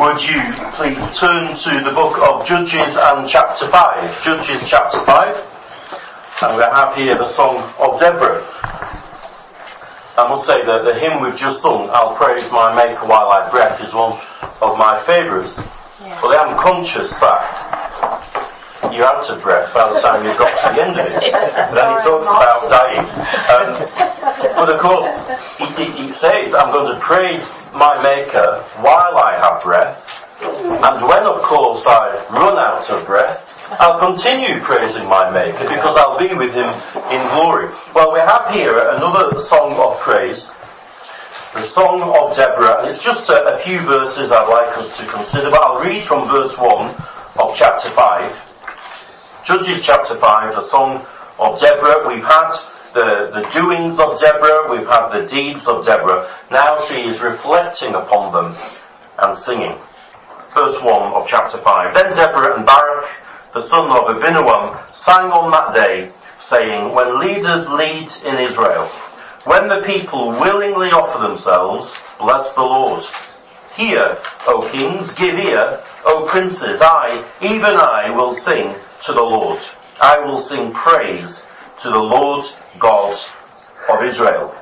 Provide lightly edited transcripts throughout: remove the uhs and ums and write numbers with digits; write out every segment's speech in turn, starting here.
Would you please turn to the book of Judges and chapter 5. Judges chapter 5. And we have here the Song of Deborah. I must say that the hymn we've just sung, I'll praise my Maker while I breath, is one of my favourites. Yeah. But I am conscious that you're out of breath by the time you've got to the end of it. Then he talks about dying. But of course, he says, I'm going to praise my Maker while I have breath, and when of course I run out of breath, I'll continue praising my Maker because I'll be with him in glory. Well, we have here another song of praise, the Song of Deborah, and it's just a few verses I'd like us to consider, but I'll read from verse 1 of chapter 5. Judges chapter 5, the Song of Deborah. We've had the doings of Deborah, we've had the deeds of Deborah. Now she is reflecting upon them and singing. Verse 1 of chapter 5. Then Deborah and Barak, the son of Abinoam, sang on that day, saying, when leaders lead in Israel, when the people willingly offer themselves, bless the Lord. Hear, O kings, give ear, O princes, I, even I, will sing to the Lord. I will sing praise to the Lord God of Israel.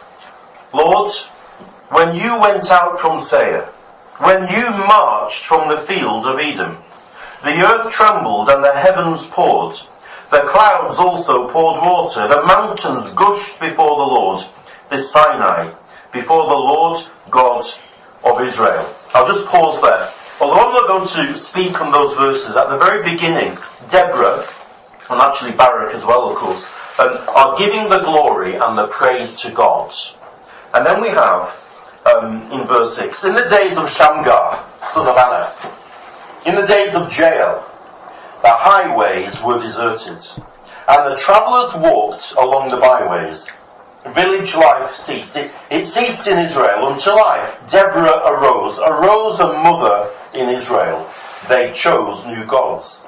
Lord, when you went out from Seir, when you marched from the field of Edom, the earth trembled and the heavens poured. The clouds also poured water. The mountains gushed before the Lord, this Sinai, before the Lord God of Israel. I'll just pause there. Although I'm not going to speak on those verses, at the very beginning, Deborah, and actually Barak as well, of course, are giving the glory and the praise to God. And then we have, in verse 6, in the days of Shamgar, son of Anath, in the days of Jael, the highways were deserted, and the travellers walked along the byways. Village life ceased. It ceased in Israel until I, Deborah, arose a mother in Israel. They chose new gods.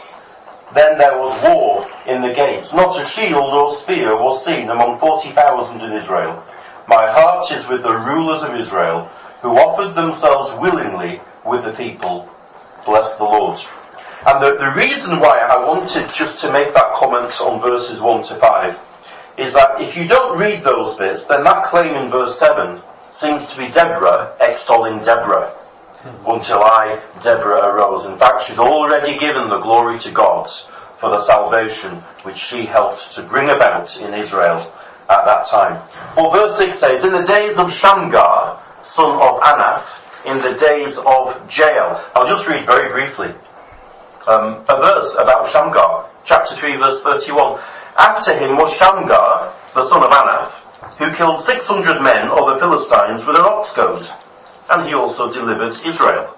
Then there was war in the gates. Not a shield or spear was seen among 40,000 in Israel. My heart is with the rulers of Israel, who offered themselves willingly with the people. Bless the Lord. And the reason why I wanted just to make that comment on verses 1 to 5 is that if you don't read those bits, then that claim in verse 7 seems to be Deborah extolling Deborah. Until I, Deborah, arose. In fact, she's already given the glory to God for the salvation which she helped to bring about in Israel at that time. Well, verse 6 says, in the days of Shamgar, son of Anath, in the days of Jael. I'll just read very briefly a verse about Shamgar, chapter 3, verse 31. After him was Shamgar, the son of Anath, who killed 600 men of the Philistines with an ox goad. And he also delivered Israel.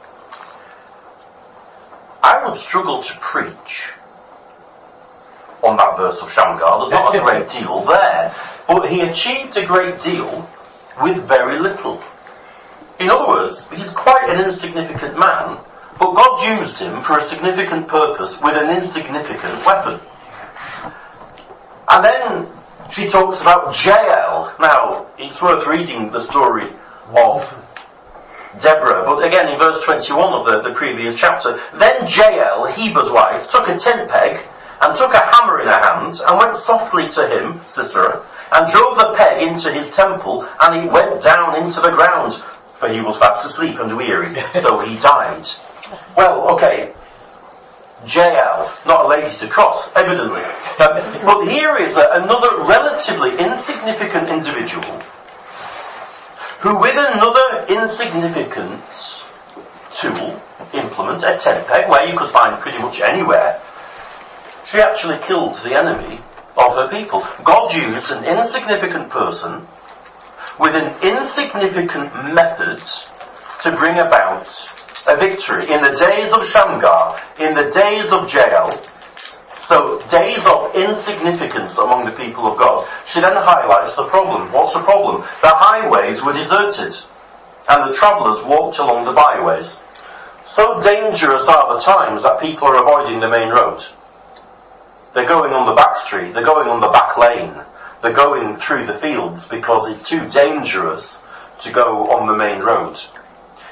I would struggle to preach on that verse of Shamgar. There's not a great deal there. But he achieved a great deal with very little. In other words, he's quite an insignificant man, but God used him for a significant purpose with an insignificant weapon. And then she talks about Jael. Now, it's worth reading the story of Deborah, but again in verse 21 of the previous chapter, then Jael, Heber's wife, took a tent peg and took a hammer in her hand and went softly to him, Sisera, and drove the peg into his temple, and he went down into the ground, for he was fast asleep and weary, so he died. Well, okay, Jael, not a lady to cross, evidently. But here is another relatively insignificant individual who with another insignificant tool, implement, a tent peg, where you could find pretty much anywhere, she actually killed the enemy of her people. God used an insignificant person with an insignificant method to bring about a victory. In the days of Shamgar, in the days of Jael, so days of insignificance among the people of God, she then highlights the problem. What's the problem? The highways were deserted, and the travellers walked along the byways. So dangerous are the times that people are avoiding the main road. They're going on the back street, they're going on the back lane, they're going through the fields because it's too dangerous to go on the main road.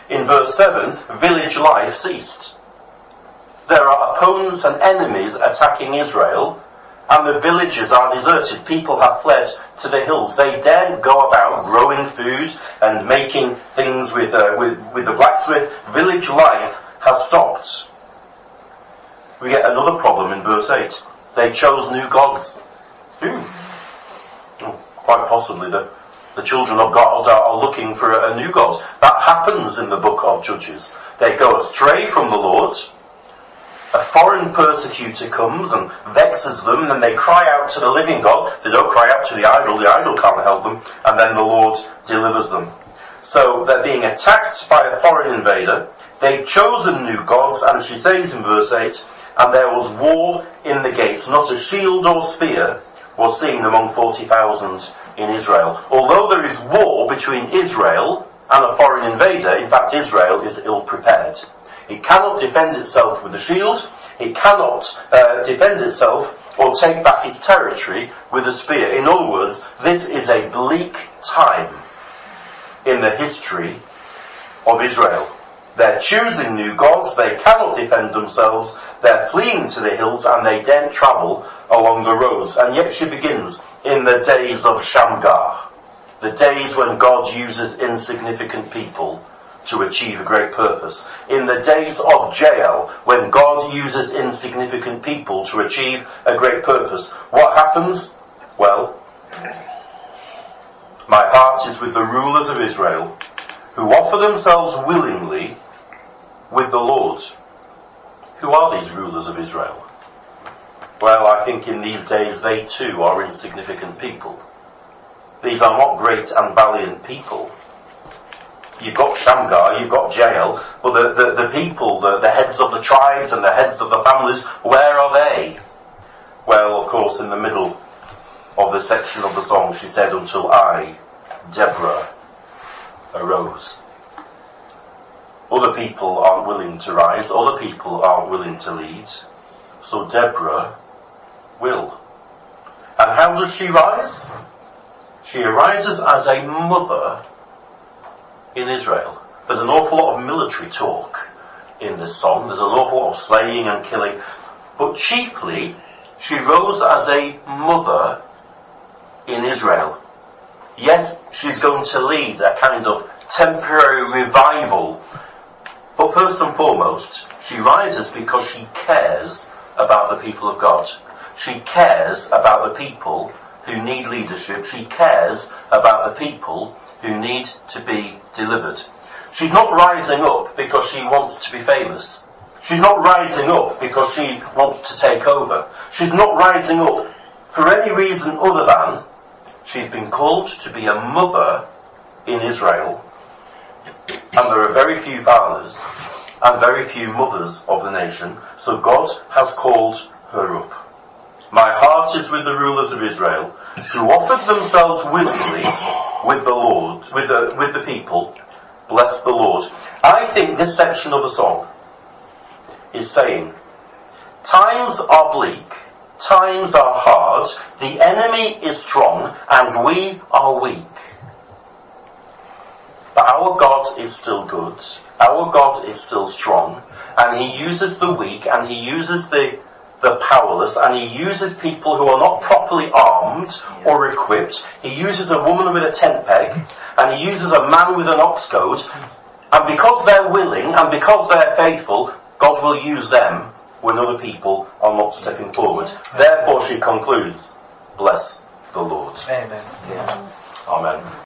in verse 7, village life ceased. There are opponents and enemies attacking Israel, and the villages are deserted. People have fled to the hills. They daren't go about growing food and making things with the blacksmith. Village life has stopped. We get another problem in verse 8. They chose new gods. Who? Quite possibly the children of God are looking for a new God. That happens in the book of Judges. They go astray from the Lord. A foreign persecutor comes and vexes them, and then they cry out to the living God. They don't cry out to the idol can't help them, and then the Lord delivers them. So they're being attacked by a foreign invader. They've chosen new gods, and she says in verse 8, and there was war in the gates, not a shield or spear was seen among 40,000 in Israel. Although there is war between Israel and a foreign invader, in fact Israel is ill-prepared. It cannot defend itself with a shield. It cannot defend itself or take back its territory with a spear. In other words, this is a bleak time in the history of Israel. They're choosing new gods. They cannot defend themselves. They're fleeing to the hills, and they daren't travel along the roads. And yet she begins in the days of Shamgar, the days when God uses insignificant people to achieve a great purpose. In the days of Jael, when God uses insignificant people to achieve a great purpose. What happens? Well, my heart is with the rulers of Israel, who offer themselves willingly with the Lord. Who are these rulers of Israel? Well, I think in these days they too are insignificant people. These are not great and valiant people. You've got Shamgar, you've got Jael, but the people, the heads of the tribes and the heads of the families, where are they? Well, of course, in the middle of the section of the song she said, until I, Deborah, arose. Other people aren't willing to rise, other people aren't willing to lead, so Deborah will. And how does she rise? She arises as a mother in Israel. There's an awful lot of military talk in this song. There's an awful lot of slaying and killing. But chiefly, she rose as a mother in Israel. Yes, she's going to lead a kind of temporary revival. But first and foremost, she rises because she cares about the people of God. She cares about the people who need leadership. She cares about the people who need to be delivered. She's not rising up because she wants to be famous. She's not rising up because she wants to take over. She's not rising up for any reason other than she's been called to be a mother in Israel. And there are very few fathers and very few mothers of the nation, so God has called her up. My heart is with the rulers of Israel, who offered themselves willingly with the Lord, with the people. Bless the Lord. I think this section of the song is saying, times are bleak, times are hard, the enemy is strong, and we are weak. But our God is still good, our God is still strong, and He uses the weak, and He uses the powerless, and He uses people who are not properly armed or equipped. He uses a woman with a tent peg, and He uses a man with an ox goad, and because they're willing, and because they're faithful, God will use them when other people are not stepping forward. Therefore she concludes, bless the Lord. Amen. Amen.